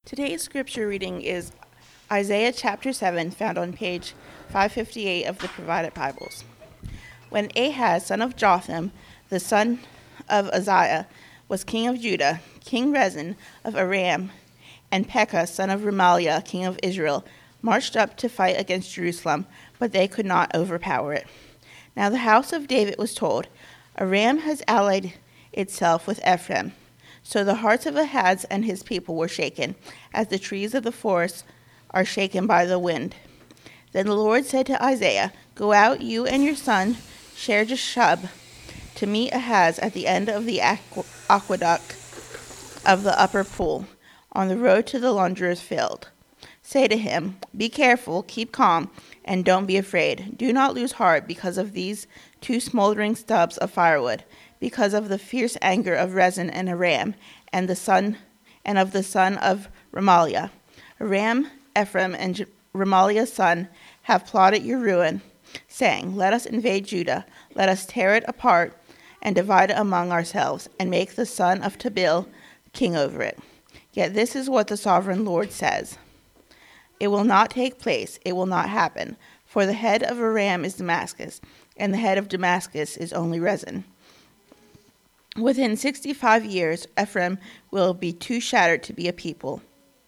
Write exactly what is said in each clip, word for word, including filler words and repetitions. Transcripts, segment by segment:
Today's scripture reading is Isaiah chapter seven, found on page five fifty-eight of the Provided Bibles. When Ahaz, son of Jotham, the son of Uzziah, was king of Judah, King Rezin of Aram and Pekah, son of Remaliah, king of Israel, marched up to fight against Jerusalem, but they could not overpower it. Now the house of David was told, Aram has allied itself with Ephraim. So the hearts of Ahaz and his people were shaken, as the trees of the forest are shaken by the wind. Then the Lord said to Isaiah, Go out, you and your son, Shear-jashub, to meet Ahaz at the end of the aqu- aqueduct of the upper pool, on the road to the launderer's field. Say to him, Be careful, keep calm, and don't be afraid. Do not lose heart because of these two smoldering stubs of firewood, because of the fierce anger of Rezin and Aram, and the son and of the son of Remaliah. Aram, Ephraim, and J- Remaliah's son have plotted your ruin, saying, Let us invade Judah, let us tear it apart and divide it among ourselves, and make the son of Tabeel king over it. Yet this is what the sovereign Lord says. It will not take place, it will not happen, for the head of Aram is Damascus, and the head of Damascus is only Rezin. Within sixty-five years, Ephraim will be too shattered to be a people.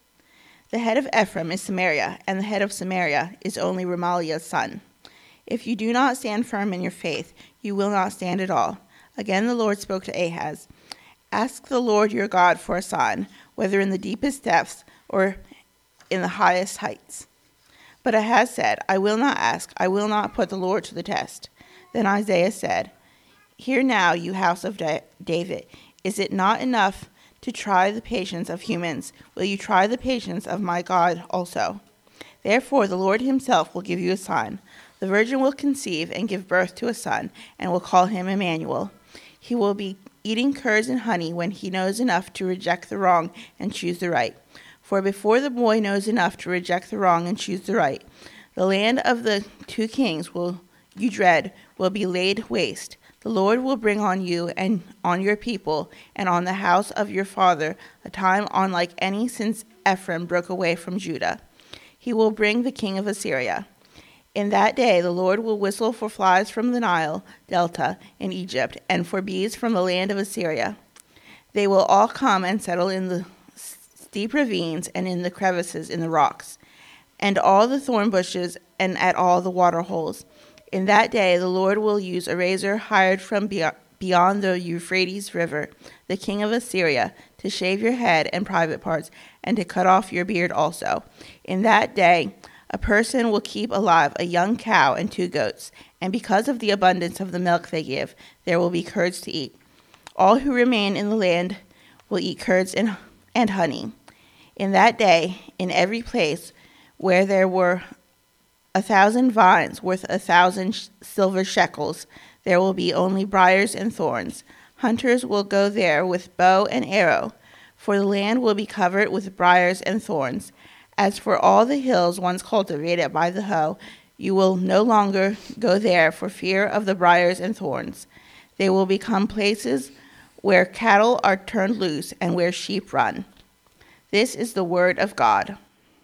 The head of Ephraim is Samaria, and the head of Samaria is only Remaliah's son. If you do not stand firm in your faith, you will not stand at all. Again the Lord spoke to Ahaz, Ask the Lord your God for a sign, whether in the deepest depths or in the highest heights. But Ahaz said, I will not ask, I will not put the Lord to the test. Then Isaiah said, Hear now, you house of da- David, is it not enough to try the patience of humans? Will you try the patience of my God also? Therefore the Lord himself will give you a sign. The virgin will conceive and give birth to a son, and will call him Emmanuel. He will be eating curds and honey when he knows enough to reject the wrong and choose the right. For before the boy knows enough to reject the wrong and choose the right, the land of the two kings will you dread will be laid waste. The Lord will bring on you and on your people and on the house of your father a time unlike any since Ephraim broke away from Judah. He will bring the king of Assyria. In that day the Lord will whistle for flies from the Nile delta in Egypt and for bees from the land of Assyria. They will all come and settle in the steep ravines and in the crevices in the rocks, and all the thorn bushes and at all the water holes. In that day the Lord will use a razor hired from beyond the Euphrates River, the king of Assyria, to shave your head and private parts, and to cut off your beard also. In that day a person will keep alive a young cow and two goats, and because of the abundance of the milk they give, there will be curds to eat. All who remain in the land will eat curds and, and honey. In that day, in every place where there were a thousand vines worth a thousand sh- silver shekels, there will be only briars and thorns. Hunters will go there with bow and arrow, for the land will be covered with briars and thorns. As for all the hills once cultivated by the hoe, you will no longer go there for fear of the briars and thorns. They will become places where cattle are turned loose and where sheep run. This is the word of God.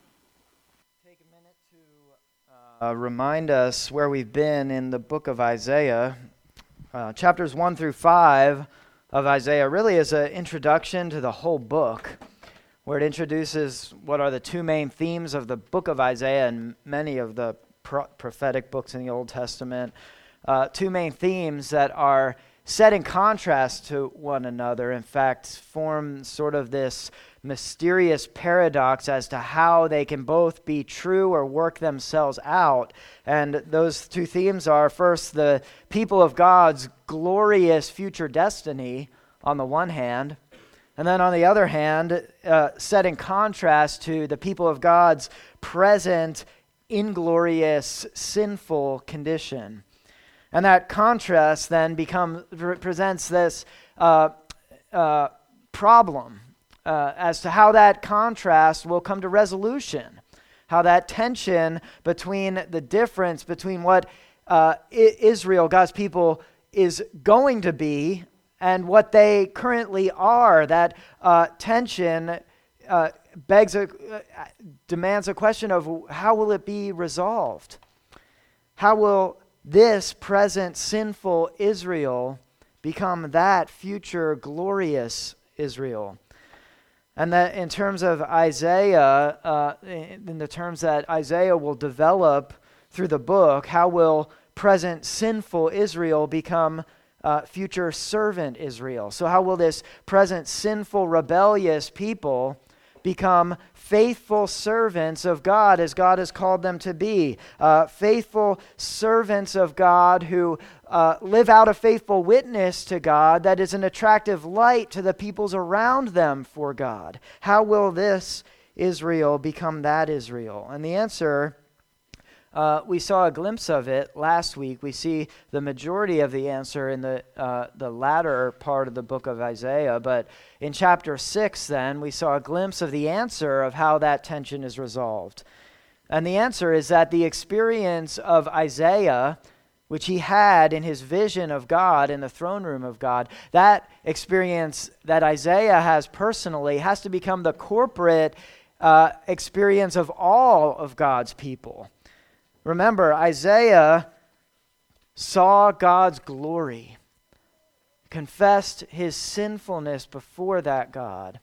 Take a minute to uh, remind us where we've been in the book of Isaiah. Uh, chapters one through five of Isaiah really is an introduction to the whole book, where it introduces what are the two main themes of the book of Isaiah and many of the pro- prophetic books in the Old Testament. Uh, two main themes that are set in contrast to one another, in fact, form sort of this mysterious paradox as to how they can both be true or work themselves out. And those two themes are, first, the people of God's glorious future destiny on the one hand, and then on the other hand, uh, set in contrast to the people of God's present inglorious sinful condition. And that contrast then becomes presents this uh, uh, problem uh, as to how that contrast will come to resolution, how that tension between the difference between what uh, I- Israel, God's people, is going to be and what they currently are, that uh, tension uh, begs a, uh, demands a question of how will it be resolved? How will this present sinful Israel become that future glorious Israel? And that in terms of Isaiah, uh, in the terms that Isaiah will develop through the book, how will present sinful Israel become uh, future servant Israel? So how will this present sinful rebellious people become faithful servants of God as God has called them to be? Uh, faithful servants of God who uh, live out a faithful witness to God that is an attractive light to the peoples around them for God. How will this Israel become that Israel? And the answer, uh, we saw a glimpse of it last week. We see the majority of the answer in the uh, the latter part of the book of Isaiah. But in chapter six, then, we saw a glimpse of the answer of how that tension is resolved. And the answer is that the experience of Isaiah, which he had in his vision of God in the throne room of God, that experience that Isaiah has personally has to become the corporate uh, experience of all of God's people. Remember, Isaiah saw God's glory, confessed his sinfulness before that God,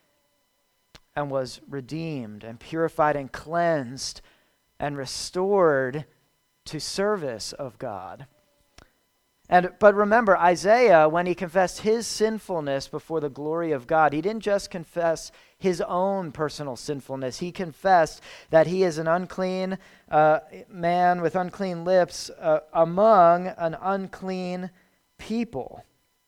and was redeemed and purified and cleansed and restored to service of God. And but remember, Isaiah, when he confessed his sinfulness before the glory of God, he didn't just confess his own personal sinfulness. He confessed that he is an unclean uh, man with unclean lips uh, among an unclean people.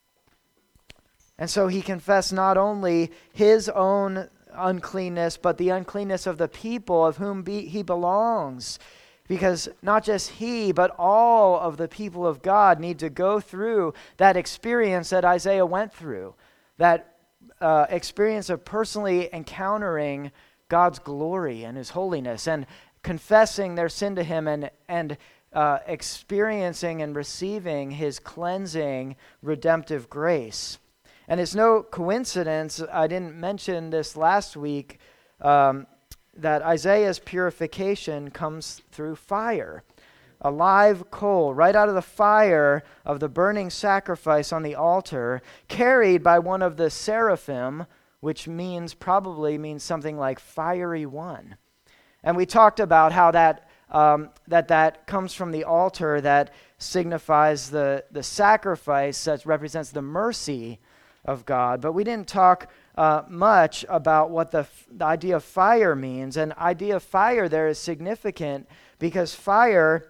And so he confessed not only his own uncleanness, but the uncleanness of the people of whom be, he belongs. Because not just he, but all of the people of God need to go through that experience that Isaiah went through, that uh, experience of personally encountering God's glory and his holiness and confessing their sin to him and, and uh, experiencing and receiving his cleansing, redemptive grace. And it's no coincidence, I didn't mention this last week, um, that Isaiah's purification comes through fire. A live coal right out of the fire of the burning sacrifice on the altar, carried by one of the seraphim, which means, probably means something like fiery one. And we talked about how that um, that that comes from the altar that signifies the, the sacrifice that represents the mercy of God. But we didn't talk Uh, much about what the, f- the idea of fire means. And idea of fire there is significant because fire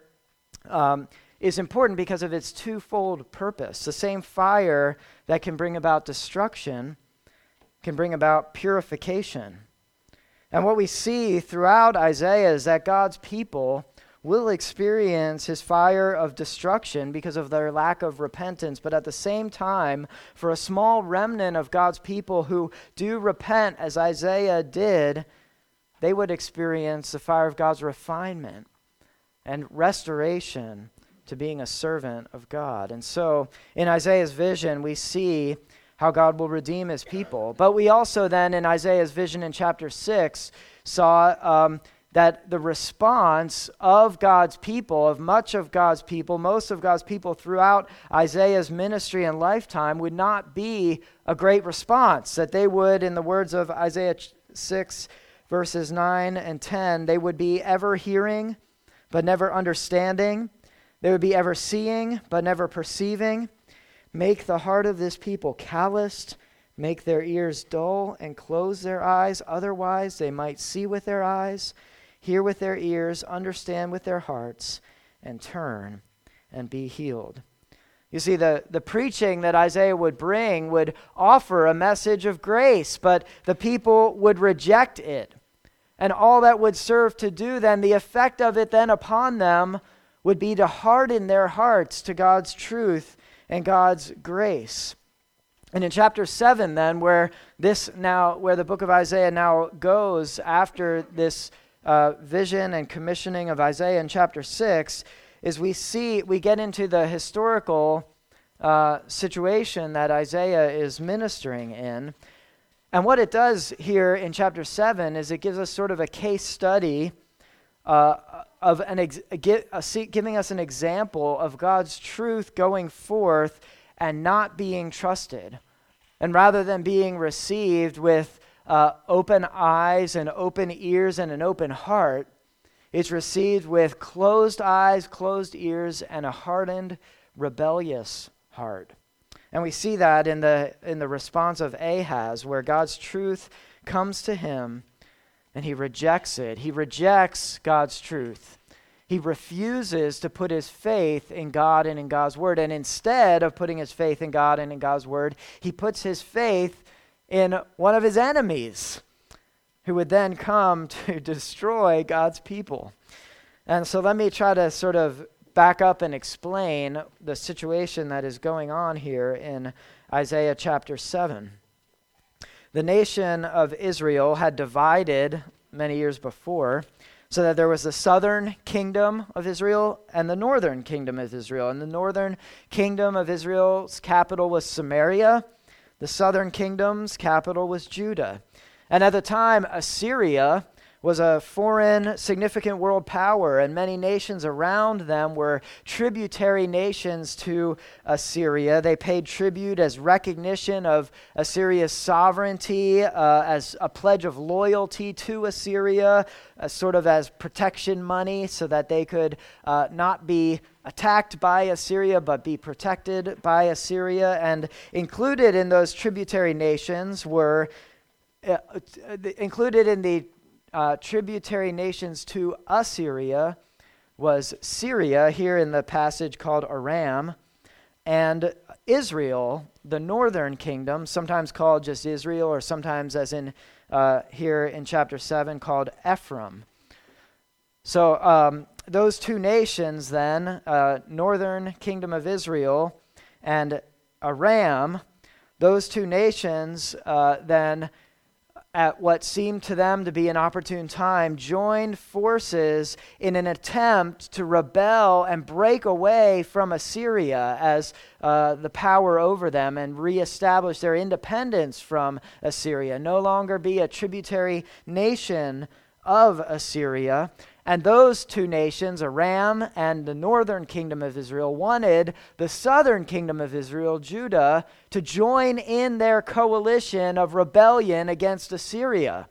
um, is important because of its twofold purpose. The same fire that can bring about destruction can bring about purification. And what we see throughout Isaiah is that God's people will experience his fire of destruction because of their lack of repentance. But at the same time, for a small remnant of God's people who do repent as Isaiah did, they would experience the fire of God's refinement and restoration to being a servant of God. And so in Isaiah's vision, we see how God will redeem his people. But we also then in Isaiah's vision in chapter six saw um, that the response of God's people, of much of God's people, most of God's people throughout Isaiah's ministry and lifetime would not be a great response. That they would, in the words of Isaiah six, verses nine and ten, they would be ever hearing, but never understanding. They would be ever seeing, but never perceiving. Make the heart of this people calloused, make their ears dull, and close their eyes. Otherwise they might see with their eyes, hear with their ears, understand with their hearts, and turn and be healed. You see, the, the preaching that Isaiah would bring would offer a message of grace, but the people would reject it. And all that would serve to do then, the effect of it then upon them would be to harden their hearts to God's truth and God's grace. And in chapter seven then, where this now, where the book of Isaiah now goes after this Uh, vision and commissioning of Isaiah in chapter six, is we see, we get into the historical uh, situation that Isaiah is ministering in. And what it does here in chapter seven is it gives us sort of a case study uh, of an ex- a, a, giving us an example of God's truth going forth and not being trusted. And rather than being received with uh, open eyes and open ears and an open heart, it's received with closed eyes, closed ears, and a hardened, rebellious heart. And we see that in the in the response of Ahaz, where God's truth comes to him and he rejects it. He rejects God's truth. He refuses to put his faith in God and in God's word. And instead of putting his faith in God and in God's word, he puts his faith in one of his enemies, who would then come to destroy God's people. And so let me try to sort of back up and explain the situation that is going on here in Isaiah chapter seven. The nation of Israel had divided many years before, so that there was the southern kingdom of Israel and the northern kingdom of Israel. And the northern kingdom of Israel's capital was Samaria. The southern kingdom's capital was Judah. And at the time, Assyria was a foreign, significant world power, and many nations around them were tributary nations to Assyria. They paid tribute as recognition of Assyria's sovereignty, uh, as a pledge of loyalty to Assyria, uh, sort of as protection money so that they could uh, not be attacked by Assyria, but be protected by Assyria. And included in those tributary nations were, uh, included in the Uh, tributary nations to Assyria was Syria, here in the passage called Aram, and Israel, the northern kingdom, sometimes called just Israel, or sometimes, as in uh, here in chapter seven, called Ephraim. So um, those two nations then, uh, northern kingdom of Israel and Aram, those two nations uh, then, at what seemed to them to be an opportune time, joined forces in an attempt to rebel and break away from Assyria as uh, the power over them and reestablish their independence from Assyria, no longer be a tributary nation of Assyria. And those two nations, Aram and the northern kingdom of Israel, wanted the southern kingdom of Israel, Judah, to join in their coalition of rebellion against Assyria.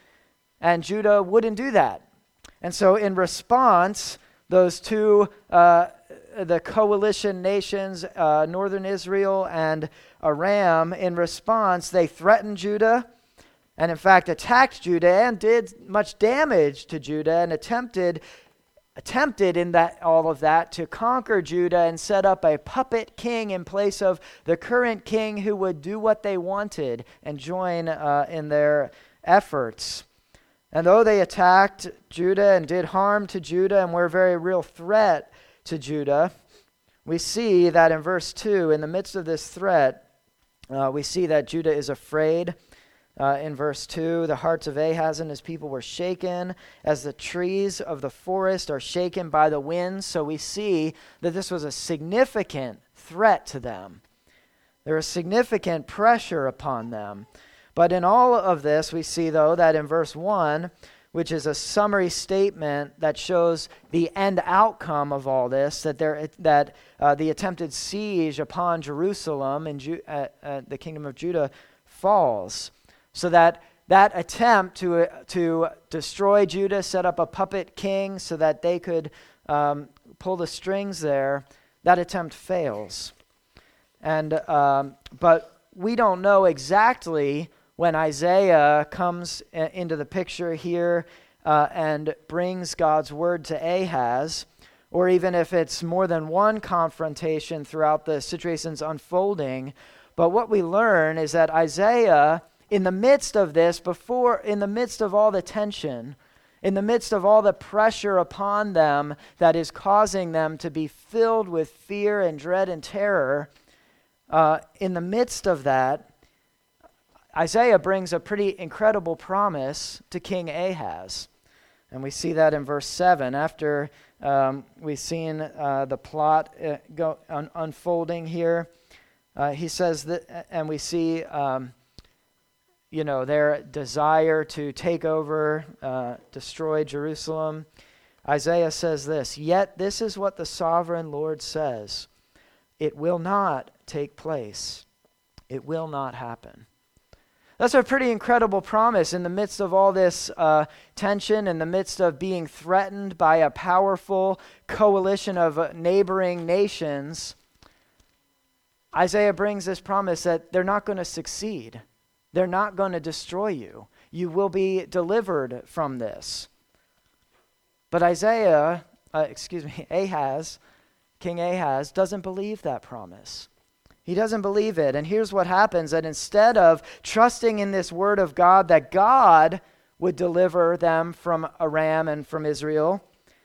And Judah wouldn't do that. And so in response, those two, uh, the coalition nations, uh, northern Israel and Aram, in response, they threatened Judah, and in fact attacked Judah and did much damage to Judah, and attempted attempted in that all of that to conquer Judah and set up a puppet king in place of the current king who would do what they wanted and join uh, in their efforts. And though they attacked Judah and did harm to Judah and were a very real threat to Judah, we see that in verse two, in the midst of this threat, uh, we see that Judah is afraid. Uh, in verse two, the hearts of Ahaz and his people were shaken as the trees of the forest are shaken by the wind. So we see that this was a significant threat to them. There was significant pressure upon them. But in all of this, we see, though, that in verse one, which is a summary statement that shows the end outcome of all this, that there, that uh, the attempted siege upon Jerusalem and Ju- uh, uh, the kingdom of Judah falls. So that that attempt to uh, to destroy Judah, set up a puppet king so that they could um, pull the strings there, that attempt fails. And um, but we don't know exactly when Isaiah comes a- into the picture here uh, and brings God's word to Ahaz, or even if it's more than one confrontation throughout the situation's unfolding. But what we learn is that Isaiah, in the midst of this, before, in the midst of all the tension, in the midst of all the pressure upon them that is causing them to be filled with fear and dread and terror, uh, in the midst of that, Isaiah brings a pretty incredible promise to King Ahaz. And we see that in verse seven. After um, we've seen uh, the plot uh, go un- unfolding here, uh, he says that, and we see... Um, you know, their desire to take over, uh, destroy Jerusalem, Isaiah says this, "Yet this is what the sovereign Lord says. It will not take place. It will not happen." That's a pretty incredible promise in the midst of all this uh, tension, in the midst of being threatened by a powerful coalition of uh, neighboring nations. Isaiah brings this promise that they're not going to succeed. They're not going to destroy you. You will be delivered from this. But Isaiah, uh, excuse me, Ahaz, King Ahaz, doesn't believe that promise. He doesn't believe it. And here's what happens, that instead of trusting in this word of God, that God would deliver them from Aram and from Israel,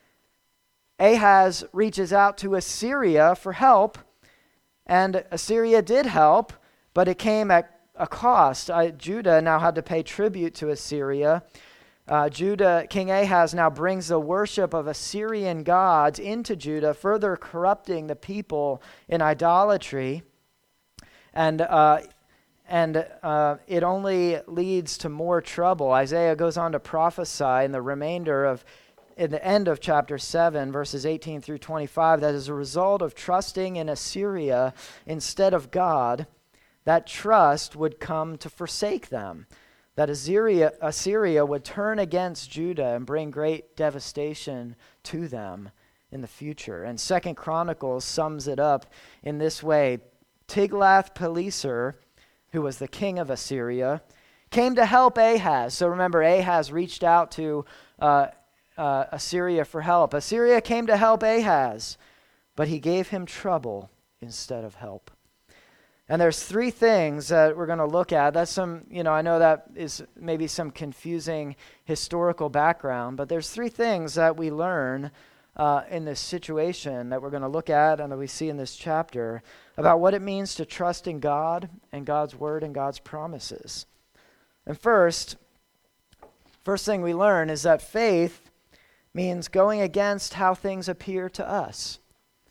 Ahaz reaches out to Assyria for help. And Assyria did help, but it came at a cost. Uh, Judah now had to pay tribute to Assyria. Uh, Judah, King Ahaz now brings the worship of Assyrian gods into Judah, further corrupting the people in idolatry. And uh, and uh, it only leads to more trouble. Isaiah goes on to prophesy in the remainder of, in the end of chapter seven, verses eighteen through twenty-five, that as a result of trusting in Assyria instead of God, that trust would come to forsake them. That Assyria, Assyria would turn against Judah and bring great devastation to them in the future. And Second Chronicles sums it up in this way. Tiglath-Pileser, who was the king of Assyria, came to help Ahaz. So remember, Ahaz reached out to uh, uh, Assyria for help. Assyria came to help Ahaz, but he gave him trouble instead of help. And there's three things that we're going to look at. That's some, you know, I know that is maybe some confusing historical background, but there's three things that we learn uh, in this situation that we're going to look at and that we see in this chapter about what it means to trust in God and God's word and God's promises. And first, first thing we learn is that faith means going against how things appear to us.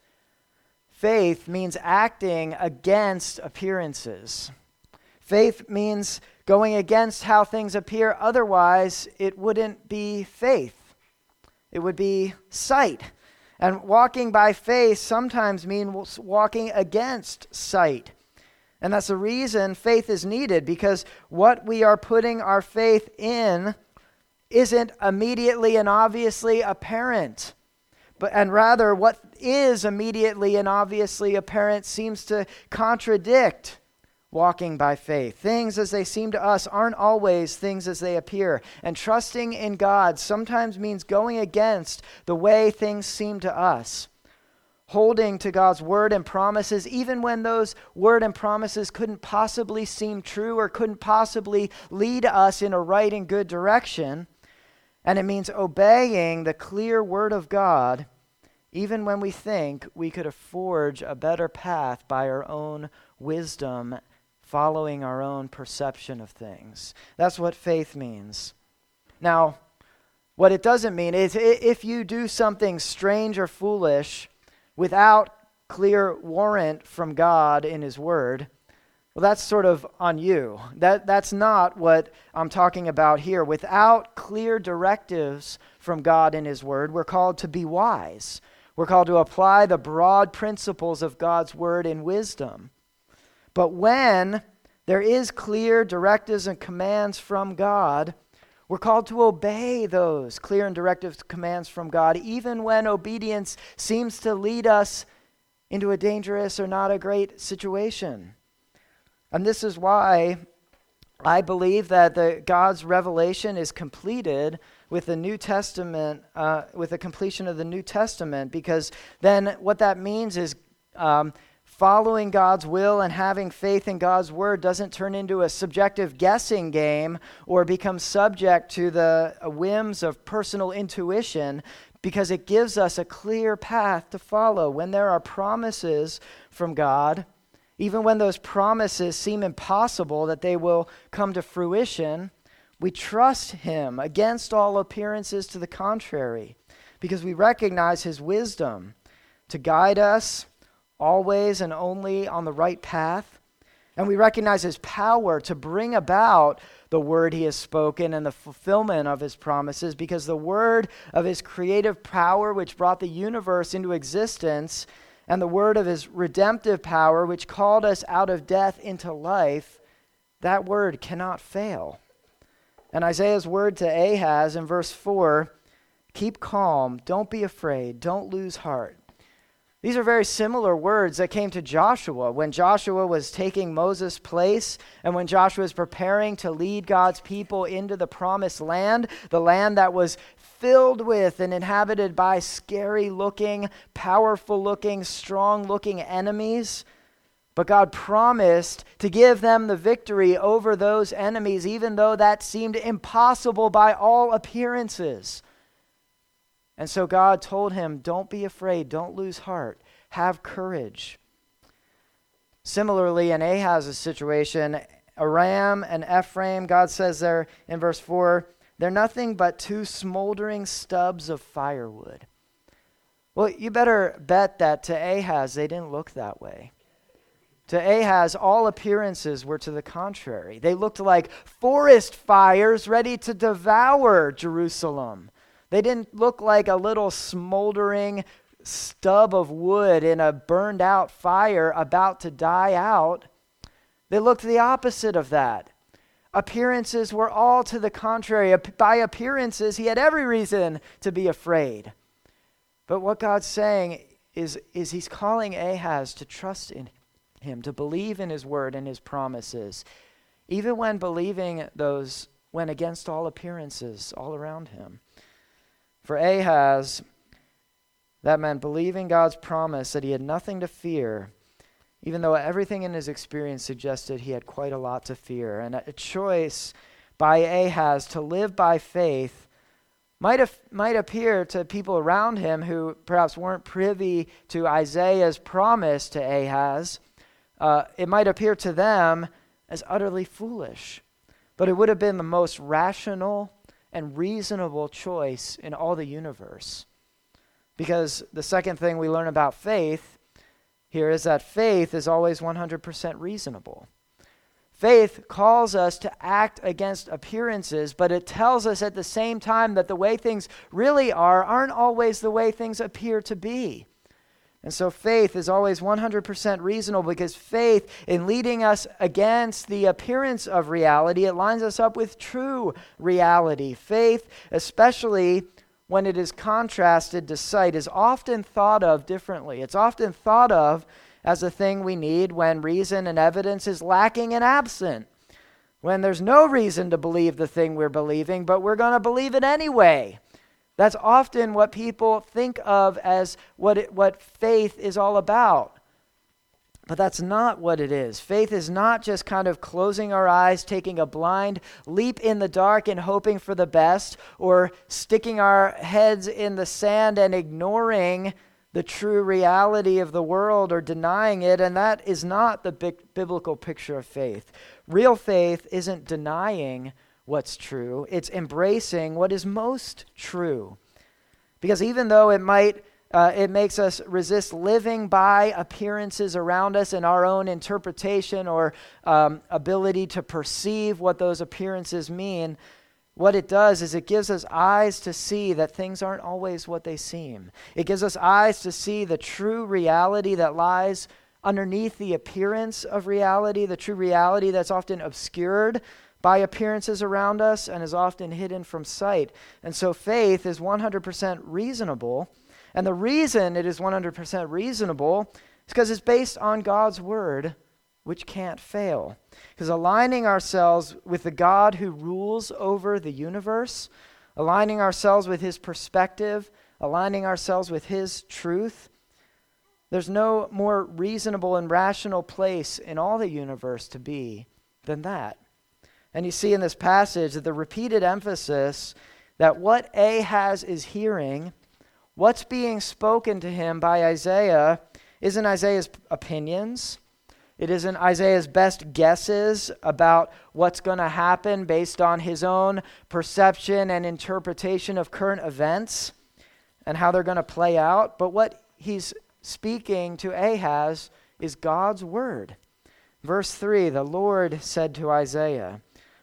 Faith means acting against appearances. Faith means going against how things appear. Otherwise, it wouldn't be faith. It would be sight. And walking by faith sometimes means walking against sight. And that's the reason faith is needed, because what we are putting our faith in isn't immediately and obviously apparent. But and rather, what is immediately and obviously apparent seems to contradict walking by faith. Things as they seem to us aren't always things as they appear. And trusting in God sometimes means going against the way things seem to us. Holding to God's word and promises, even when those word and promises couldn't possibly seem true or couldn't possibly lead us in a right and good direction. And it means obeying the clear word of God, even when we think we could forge a better path by our own wisdom, following our own perception of things. That's what faith means. Now, what it doesn't mean is if you do something strange or foolish without clear warrant from God in His word, well, that's sort of on you. That that's not what I'm talking about here. Without clear directives from God in His word, we're called to be wise. We're called to apply the broad principles of God's word in wisdom. But when there is clear directives and commands from God, we're called to obey those clear and directive commands from God, even when obedience seems to lead us into a dangerous or not a great situation. And this is why I believe that the God's revelation is completed with the New Testament, uh, with the completion of the New Testament, because then what that means is um, following God's will and having faith in God's word doesn't turn into a subjective guessing game or become subject to the whims of personal intuition, because it gives us a clear path to follow. When there are promises from God, even when those promises seem impossible that they will come to fruition, we trust Him against all appearances to the contrary, because we recognize His wisdom to guide us always and only on the right path. And we recognize His power to bring about the word he has spoken and the fulfillment of his promises, because the word of his creative power, which brought the universe into existence, and the word of his redemptive power, which called us out of death into life, that word cannot fail. And Isaiah's word to Ahaz in verse four, keep calm, don't be afraid, don't lose heart. These are very similar words that came to Joshua when Joshua was taking Moses' place and when Joshua was preparing to lead God's people into the promised land, the land that was filled with and inhabited by scary-looking, powerful-looking, strong-looking enemies. But God promised to give them the victory over those enemies, even though that seemed impossible by all appearances. And so God told him, don't be afraid, don't lose heart, have courage. Similarly, in Ahaz's situation, Aram and Ephraim, God says there in verse four, they're nothing but two smoldering stubs of firewood. Well, you better bet that to Ahaz, they didn't look that way. To Ahaz, all appearances were to the contrary. They looked like forest fires ready to devour Jerusalem. They didn't look like a little smoldering stub of wood in a burned out fire about to die out. They looked the opposite of that. Appearances were all to the contrary. By appearances, he had every reason to be afraid. But what God's saying is, is he's calling Ahaz to trust in him, to believe in his word and his promises, even when believing those went against all appearances all around him. For Ahaz, that meant believing God's promise that he had nothing to fear, even though everything in his experience suggested he had quite a lot to fear. And a choice by Ahaz to live by faith might have, might appear to people around him who perhaps weren't privy to Isaiah's promise to Ahaz, uh, it might appear to them as utterly foolish. But it would have been the most rational and reasonable choice in all the universe. Because the second thing we learn about faith here is that faith is always one hundred percent reasonable. Faith calls us to act against appearances, but it tells us at the same time that the way things really are aren't always the way things appear to be. And so faith is always one hundred percent reasonable, because faith, in leading us against the appearance of reality, it lines us up with true reality. Faith, especially when it is contrasted to sight, is often thought of differently. It's often thought of as a thing we need when reason and evidence is lacking and absent, when there's no reason to believe the thing we're believing, but we're going to believe it anyway. That's often what people think of as what it, what faith is all about. But that's not what it is. Faith is not just kind of closing our eyes, taking a blind leap in the dark and hoping for the best, or sticking our heads in the sand and ignoring the true reality of the world or denying it, and that is not the big biblical picture of faith. Real faith isn't denying what's true, it's embracing what is most true. Because even though it might Uh, it makes us resist living by appearances around us and our own interpretation or um, ability to perceive what those appearances mean. What it does is it gives us eyes to see that things aren't always what they seem. It gives us eyes to see the true reality that lies underneath the appearance of reality, the true reality that's often obscured by appearances around us and is often hidden from sight. And so faith is one hundred percent reasonable. And the reason it is one hundred percent reasonable is because it's based on God's word, which can't fail. Because aligning ourselves with the God who rules over the universe, aligning ourselves with his perspective, aligning ourselves with his truth, there's no more reasonable and rational place in all the universe to be than that. And you see in this passage that the repeated emphasis that what Ahaz is hearing, what's being spoken to him by Isaiah, isn't Isaiah's opinions. It isn't Isaiah's best guesses about what's going to happen based on his own perception and interpretation of current events and how they're going to play out. But what he's speaking to Ahaz is God's word. Verse three, the Lord said to Isaiah,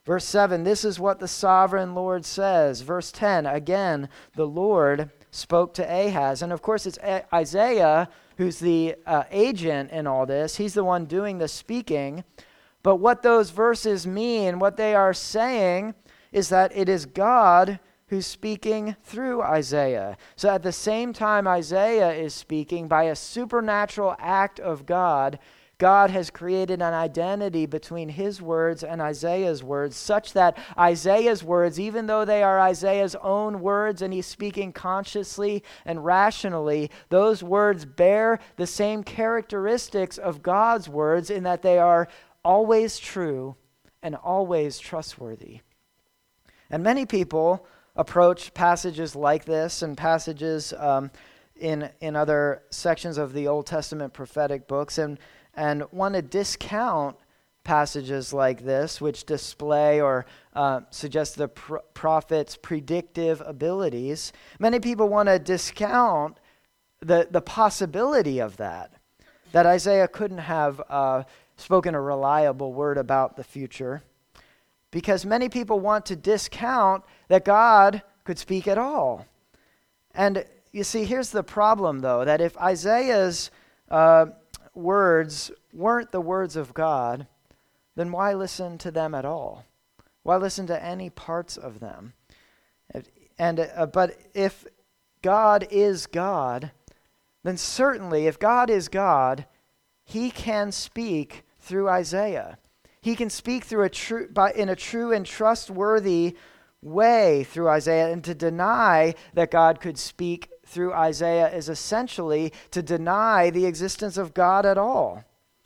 Verse seven, this is what the sovereign Lord says. Verse ten, again, the Lord spoke to Ahaz. And of course, it's Isaiah who's the uh, agent in all this. He's the one doing the speaking. But what those verses mean, what they are saying, is that it is God who's speaking through Isaiah. So at the same time Isaiah is speaking, by a supernatural act of God, God has created an identity between his words and Isaiah's words, such that Isaiah's words, even though they are Isaiah's own words and he's speaking consciously and rationally, those words bear the same characteristics of God's words in that they are always true and always trustworthy. And many people approach passages like this and passages um, in, in other sections of the Old Testament prophetic books and and want to discount passages like this, which display or uh, suggest the pr- prophet's predictive abilities. Many people want to discount the, the possibility of that, that Isaiah couldn't have uh, spoken a reliable word about the future, because many people want to discount that God could speak at all. And you see, here's the problem, though, that if Isaiah's uh, words weren't the words of God, then why listen to them at all? Why listen to any parts of them? And uh, but if God is God, then certainly if God is God, he can speak through Isaiah. He can speak through a true by in a true and trustworthy way through Isaiah, and to deny that God could speak through Isaiah is essentially to deny the existence of God at all.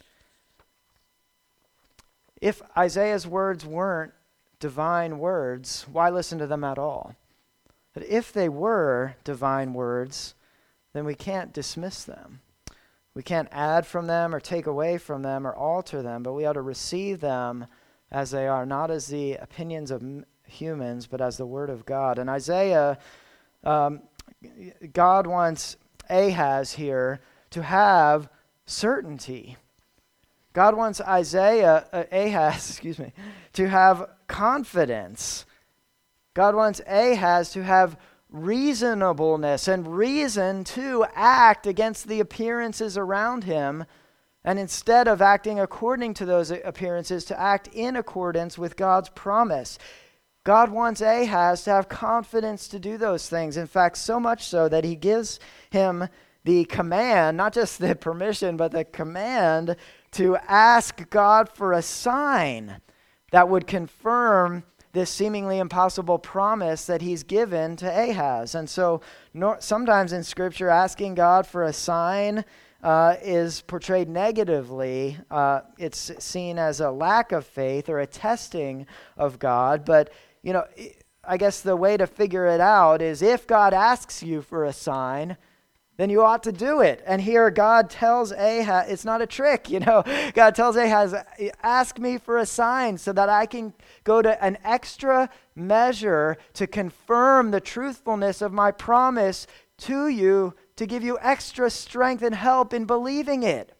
If Isaiah's words weren't divine words, why listen to them at all? But if they were divine words, then we can't dismiss them. We can't add from them or take away from them or alter them, but we ought to receive them as they are, not as the opinions of humans, but as the Word of God. And Isaiah, um, God wants Ahaz here to have certainty. God wants Isaiah, uh, Ahaz, excuse me, to have confidence. God wants Ahaz to have reasonableness and reason to act against the appearances around him, and instead of acting according to those appearances, to act in accordance with God's promise. God wants Ahaz to have confidence to do those things. In fact, so much so that he gives him the command, not just the permission, but the command to ask God for a sign that would confirm this seemingly impossible promise that he's given to Ahaz. And so nor, sometimes in Scripture, asking God for a sign uh, is portrayed negatively. Uh, it's seen as a lack of faith or a testing of God. But, you know, I guess the way to figure it out is if God asks you for a sign, then you ought to do it. And here God tells Ahaz, it's not a trick, you know. God tells Ahaz, ask me for a sign so that I can go to an extra measure to confirm the truthfulness of my promise to you, to give you extra strength and help in believing it.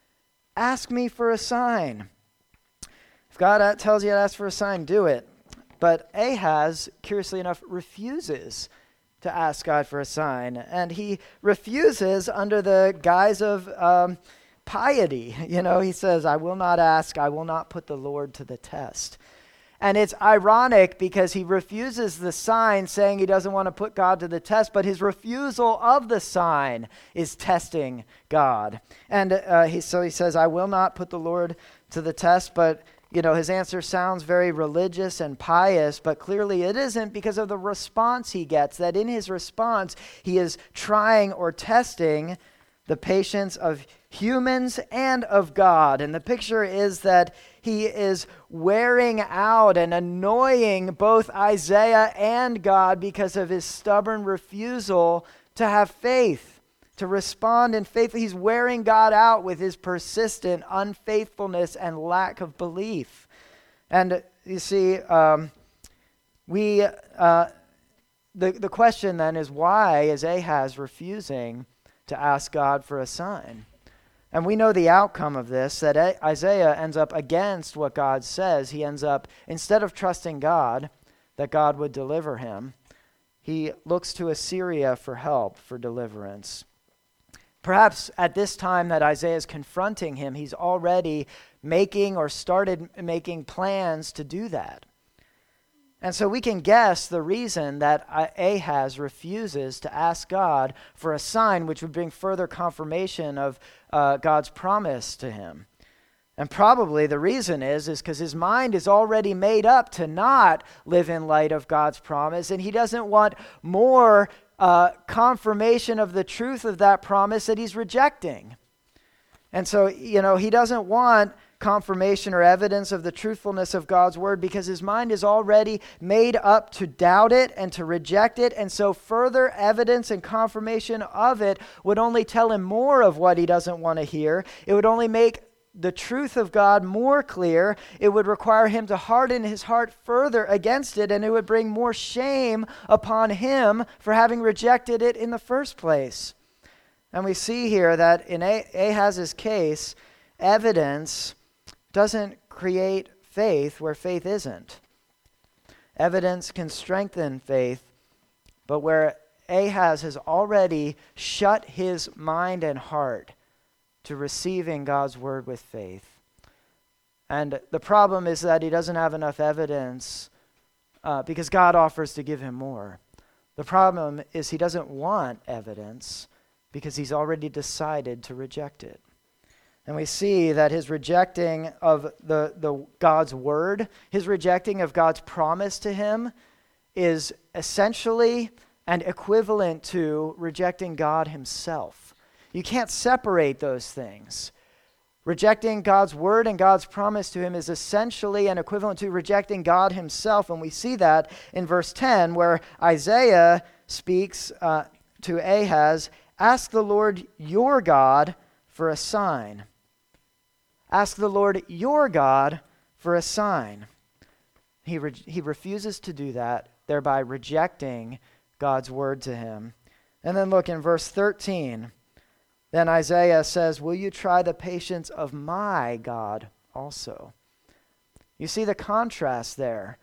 Ask me for a sign. If God tells you to ask for a sign, do it. But Ahaz, curiously enough, refuses to ask God for a sign. And he refuses under the guise of um, piety. You know, he says, I will not ask, I will not put the Lord to the test. And it's ironic because he refuses the sign, saying he doesn't want to put God to the test, but his refusal of the sign is testing God. And uh, he, so he says, I will not put the Lord to the test, but you know, his answer sounds very religious and pious, but clearly it isn't because of the response he gets, that in his response, he is trying or testing the patience of humans and of God. And the picture is that he is wearing out and annoying both Isaiah and God because of his stubborn refusal to have faith, to respond in faith. He's wearing God out with his persistent unfaithfulness and lack of belief. And you see, um, we uh, the, the question then is, why is Ahaz refusing to ask God for a sign? And we know the outcome of this, that Isaiah ends up against what God says. He ends up, instead of trusting God, that God would deliver him, he looks to Assyria for help, for deliverance. Perhaps at this time that Isaiah is confronting him, he's already making or started making plans to do that. And so we can guess the reason that Ahaz refuses to ask God for a sign which would bring further confirmation of uh, God's promise to him. And probably the reason is is because his mind is already made up to not live in light of God's promise, and he doesn't want more uh, confirmation of the truth of that promise that he's rejecting. And so, you know, he doesn't want confirmation or evidence of the truthfulness of God's word because his mind is already made up to doubt it and to reject it. And so further evidence and confirmation of it would only tell him more of what he doesn't want to hear. It would only make the truth of God more clear. It would require him to harden his heart further against it, and it would bring more shame upon him for having rejected it in the first place. And we see here that in Ahaz's case, evidence doesn't create faith where faith isn't. Evidence can strengthen faith, but where Ahaz has already shut his mind and heart to receiving God's word with faith. And the problem is that he doesn't have enough evidence uh, because God offers to give him more. The problem is he doesn't want evidence because he's already decided to reject it. And we see that his rejecting of the, the God's word, his rejecting of God's promise to him is essentially and equivalent to rejecting God himself. You can't separate those things. Rejecting God's word and God's promise to him is essentially and equivalent to rejecting God himself. And we see that in verse ten where Isaiah speaks uh, to Ahaz, "Ask the Lord your God for a sign." Ask the Lord your God for a sign. He, re- he refuses to do that, thereby rejecting God's word to him. And then look in verse thirteen. Then Isaiah says, "Will you try the patience of my God also?" You see the contrast there.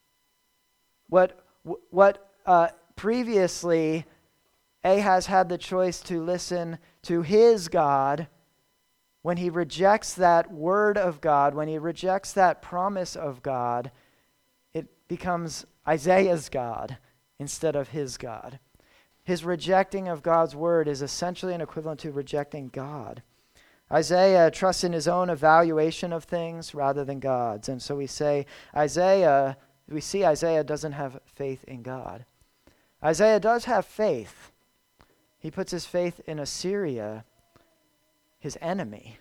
What, what uh, previously Ahaz had the choice to listen to his God. When he rejects that word of God, when he rejects that promise of God, it becomes Isaiah's God instead of his God. His rejecting of God's word is essentially an equivalent to rejecting God. Isaiah trusts in his own evaluation of things rather than God's. And so we say Isaiah, we see Isaiah doesn't have faith in God. Isaiah does have faith. He puts his faith in Assyria, his enemy.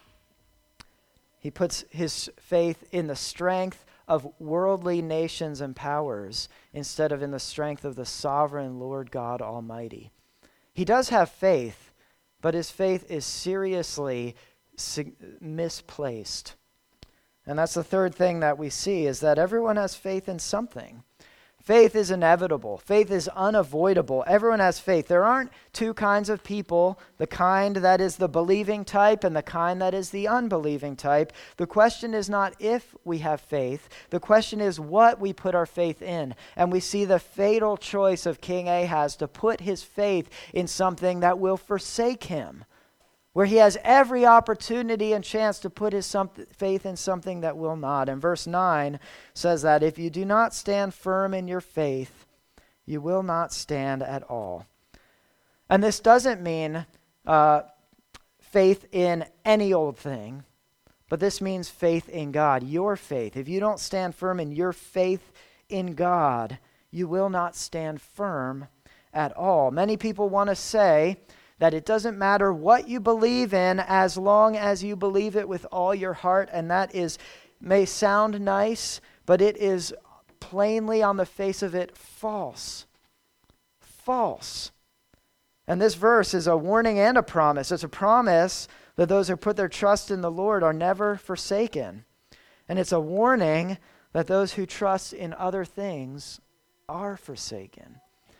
He puts his faith in the strength of worldly nations and powers instead of in the strength of the sovereign Lord God Almighty. He does have faith, but his faith is seriously misplaced. And that's the third thing that we see, is that everyone has faith in something. Faith is inevitable. Faith is unavoidable. Everyone has faith. There aren't two kinds of people, the kind that is the believing type and the kind that is the unbelieving type. The question is not if we have faith. The question is what we put our faith in. And we see the fatal choice of King Ahaz to put his faith in something that will forsake him, where he has every opportunity and chance to put his some, faith in something that will not. And verse nine says that if you do not stand firm in your faith, you will not stand at all. And this doesn't mean uh, faith in any old thing, but this means faith in God, your faith. If you don't stand firm in your faith in God, you will not stand firm at all. Many people want to say that it doesn't matter what you believe in as long as you believe it with all your heart, and that is may sound nice, but it is plainly on the face of it false. False. And this verse is a warning and a promise. It's a promise that those who put their trust in the Lord are never forsaken. And it's a warning that those who trust in other things are forsaken.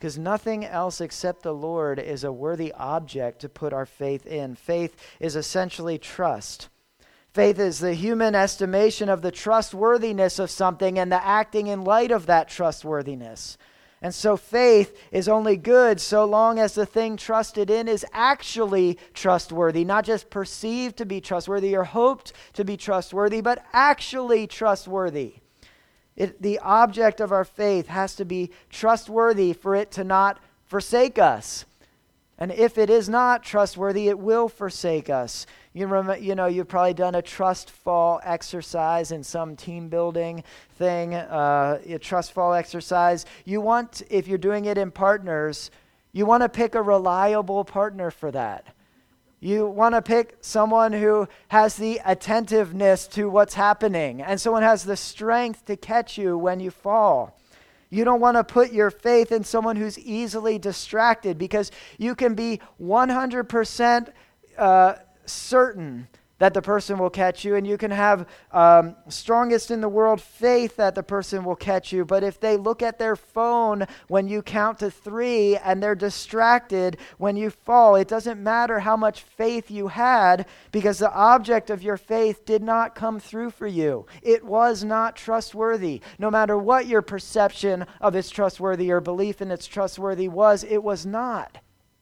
because nothing else except the Lord is a worthy object to put our faith in. Faith is essentially trust. Faith is the human estimation of the trustworthiness of something and the acting in light of that trustworthiness. And so faith is only good so long as the thing trusted in is actually trustworthy, not just perceived to be trustworthy or hoped to be trustworthy, but actually trustworthy. It, the object of our faith has to be trustworthy for it to not forsake us. And if it is not trustworthy, it will forsake us. You remember, you know, you've probably done a trust fall exercise in some team building thing, uh, a trust fall exercise. You want, if you're doing it in partners, you want to pick a reliable partner for that. You want to pick someone who has the attentiveness to what's happening and someone has the strength to catch you when you fall. You don't want to put your faith in someone who's easily distracted, because you can be one hundred percent uh, certain that the person will catch you, and you can have um, strongest in the world faith that the person will catch you. But if they look at their phone when you count to three and they're distracted when you fall, it doesn't matter how much faith you had, because the object of your faith did not come through for you. It was not trustworthy. No matter what your perception of its trustworthy or belief in its trustworthy was, it was not.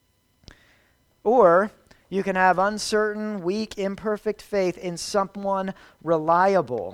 Or you can have uncertain, weak, imperfect faith in someone reliable.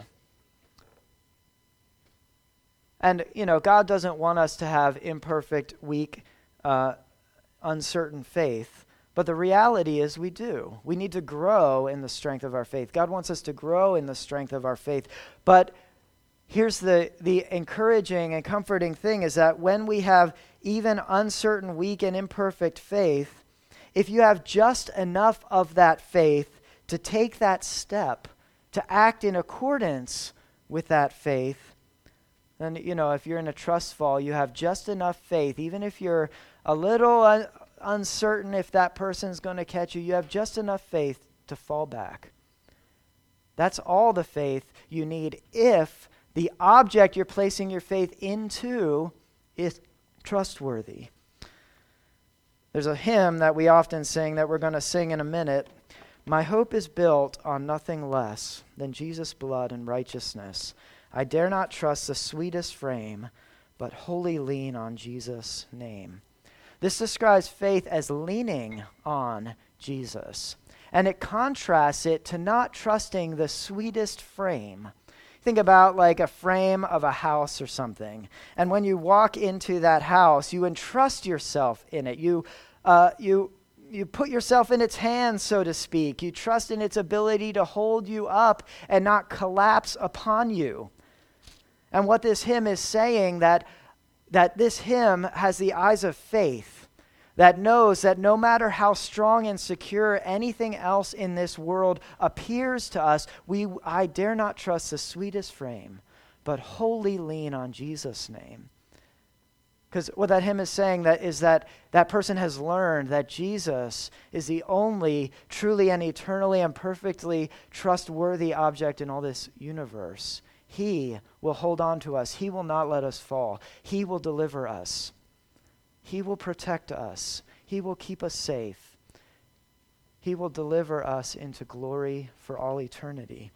And, you know, God doesn't want us to have imperfect, weak, uh, uncertain faith. But the reality is we do. We need to grow in the strength of our faith. God wants us to grow in the strength of our faith. But here's the, the encouraging and comforting thing, is that when we have even uncertain, weak, and imperfect faith, if you have just enough of that faith to take that step, to act in accordance with that faith, then, you know, if you're in a trust fall, you have just enough faith, even if you're a little un- uncertain if that person's going to catch you, you have just enough faith to fall back. That's all the faith you need if the object you're placing your faith into is trustworthy. There's a hymn that we often sing that we're going to sing in a minute. My hope is built on nothing less than Jesus' blood and righteousness. I dare not trust the sweetest frame, but wholly lean on Jesus' name. This describes faith as leaning on Jesus, and it contrasts it to not trusting the sweetest frame. Think about like a frame of a house or something. And when you walk into that house, you entrust yourself in it. You uh, you you put yourself in its hands, so to speak. You trust in its ability to hold you up and not collapse upon you. And what this hymn is saying, that that this hymn has the eyes of faith, that knows that no matter how strong and secure anything else in this world appears to us, we I dare not trust the sweetest frame, but wholly lean on Jesus' name. Because what that hymn is saying that is that that person has learned that Jesus is the only truly and eternally and perfectly trustworthy object in all this universe. He will hold on to us. He will not let us fall. He will deliver us. He will protect us. He will keep us safe. He will deliver us into glory for all eternity.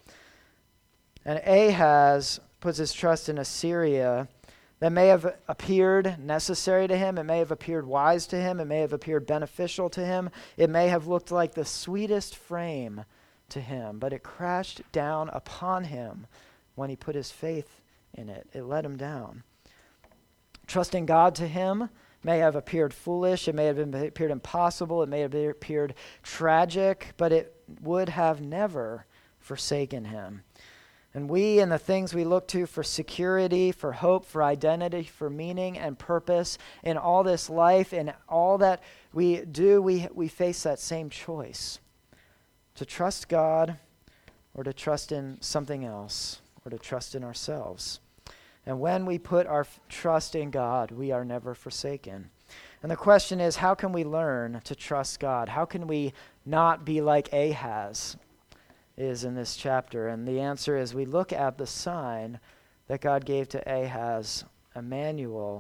And Ahaz puts his trust in Assyria. That may have appeared necessary to him. It may have appeared wise to him. It may have appeared beneficial to him. It may have looked like the sweetest frame to him, but it crashed down upon him when he put his faith in it. It let him down. Trusting God to him may have appeared foolish. It may have been, appeared impossible. It may have appeared tragic, but it would have never forsaken him. And we and the things we look to for security, for hope, for identity, for meaning and purpose in all this life, in all that we do, we, we face that same choice. To trust God or to trust in something else or to trust in ourselves. And when we put our f- trust in God, we are never forsaken. And the question is, how can we learn to trust God? How can we not be like Ahaz is in this chapter? And the answer is we look at the sign that God gave to Ahaz, Emmanuel,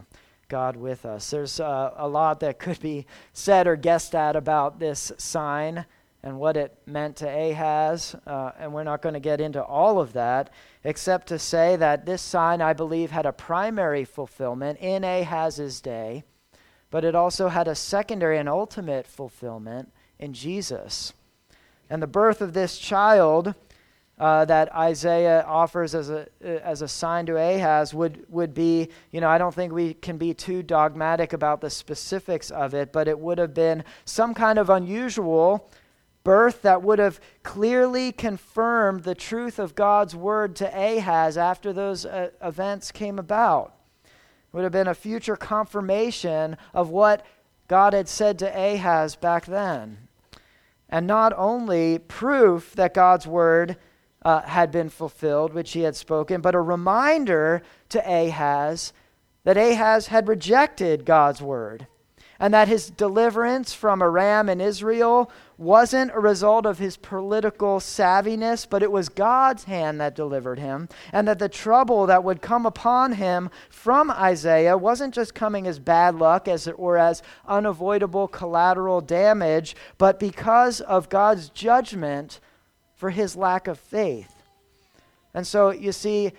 God with us. There's uh, a lot that could be said or guessed at about this sign and what it meant to Ahaz, uh, and we're not going to get into all of that, except to say that this sign, I believe, had a primary fulfillment in Ahaz's day, but it also had a secondary and ultimate fulfillment in Jesus. And the birth of this child uh, that Isaiah offers as a as a sign to Ahaz would, would be, you know, I don't think we can be too dogmatic about the specifics of it, but it would have been some kind of unusual birth that would have clearly confirmed the truth of God's word to Ahaz after those uh, events came about. It would have been a future confirmation of what God had said to Ahaz back then. And not only proof that God's word uh, had been fulfilled, which he had spoken, but a reminder to Ahaz that Ahaz had rejected God's word, and that his deliverance from Aram and Israel wasn't a result of his political savviness, but it was God's hand that delivered him, and that the trouble that would come upon him from Isaiah wasn't just coming as bad luck as or as unavoidable collateral damage, but because of God's judgment for his lack of faith. And so you see,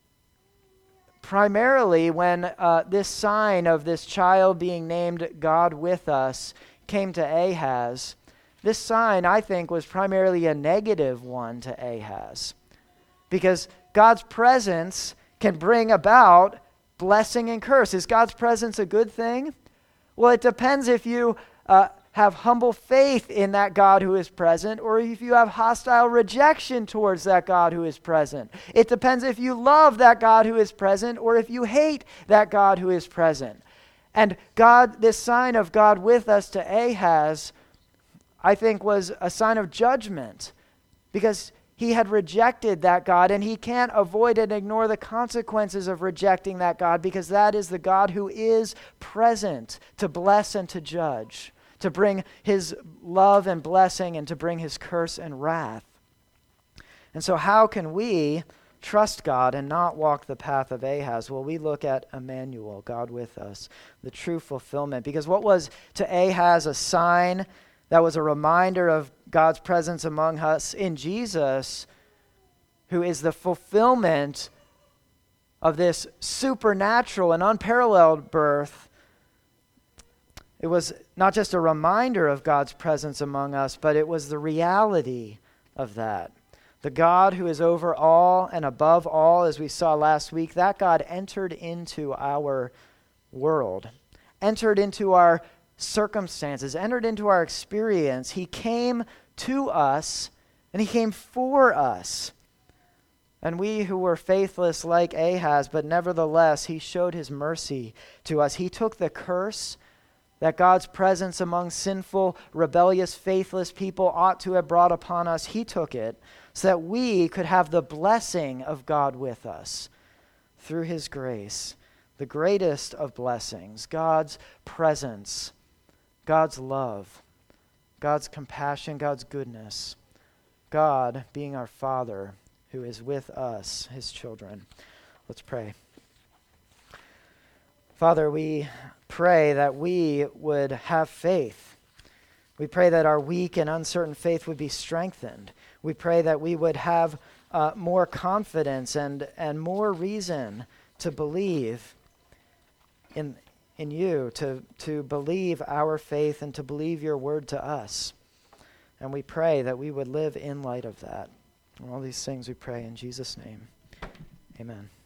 primarily when uh, this sign of this child being named God with us came to Ahaz, this sign, I think, was primarily a negative one to Ahaz, because God's presence can bring about blessing and curse. Is God's presence a good thing? Well, it depends if you uh, have humble faith in that God who is present, or if you have hostile rejection towards that God who is present. It depends if you love that God who is present, or if you hate that God who is present. And God, this sign of God with us to Ahaz, I think, was a sign of judgment, because he had rejected that God, and he can't avoid and ignore the consequences of rejecting that God, because that is the God who is present to bless and to judge, to bring his love and blessing and to bring his curse and wrath. And so how can we trust God and not walk the path of Ahaz? Well, we look at Emmanuel, God with us, the true fulfillment. Because what was to Ahaz a sign that was a reminder of God's presence among us in Jesus, who is the fulfillment of this supernatural and unparalleled birth, it was not just a reminder of God's presence among us, but it was the reality of that. The God who is over all and above all, as we saw last week, that God entered into our world, entered into our circumstances, entered into our experience. He came to us, and he came for us. And we who were faithless like Ahaz, but nevertheless, he showed his mercy to us. He took the curse that God's presence among sinful, rebellious, faithless people ought to have brought upon us. He took it so that we could have the blessing of God with us through his grace, the greatest of blessings, God's presence, God's love, God's compassion, God's goodness, God being our Father who is with us, his children. Let's pray. Father, we pray that we would have faith. We pray that our weak and uncertain faith would be strengthened. We pray that we would have uh, more confidence and, and more reason to believe in in you, to, to believe our faith and to believe your word to us. And we pray that we would live in light of that. And all these things we pray in Jesus' name. Amen.